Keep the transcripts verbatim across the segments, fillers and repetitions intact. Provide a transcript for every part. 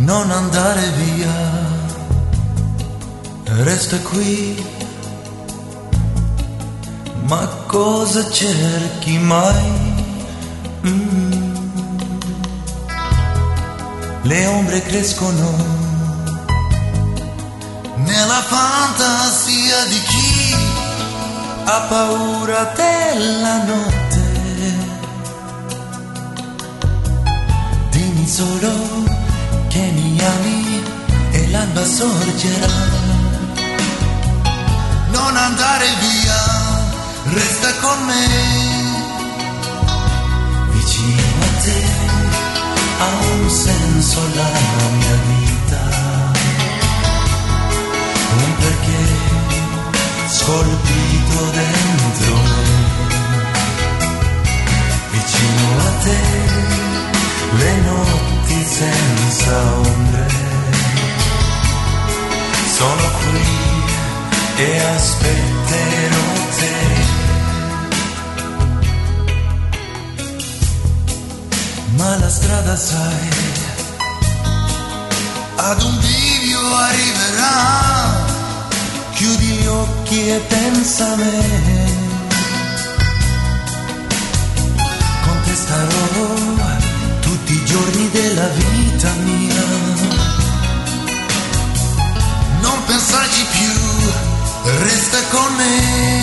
non andare via, resta qui. Ma cosa cerchi mai? Mm. Le ombre crescono nella fantasia di chi ha paura della notte. Dimmi solo che mi ami e l'alba sorgerà. Non andare via, resta con me, vicino a te, ha un senso la mia vita, un perché scolpito dentro me, vicino a te, le notti senza ombre, sono qui e aspetterò te. Ma la strada, sai, ad un bivio arriverà. Chiudi gli occhi e pensa a me. Con te starò tutti i giorni della vita mia. Non pensarci più, resta con me,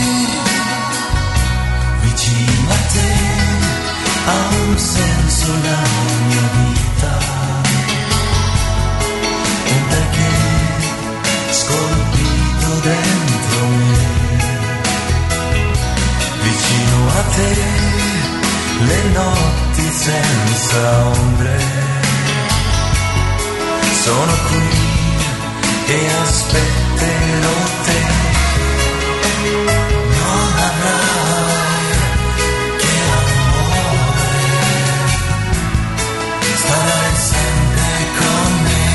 vicino a te, ha un senso la mia vita, un perché scolpito dentro me, vicino a te, le notti senza ombre, sono qui e aspetterò te. Non avrai che amore, starai sempre con me,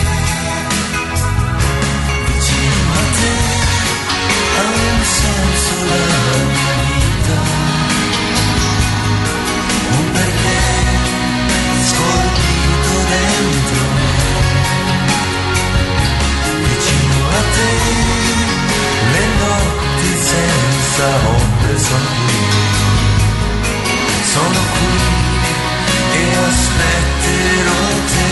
vicino a te, ha un senso la mia vita, un perché scolpito dentro me, vicino a te, le notti senza ombre sono qui, sono qui e aspetterò te.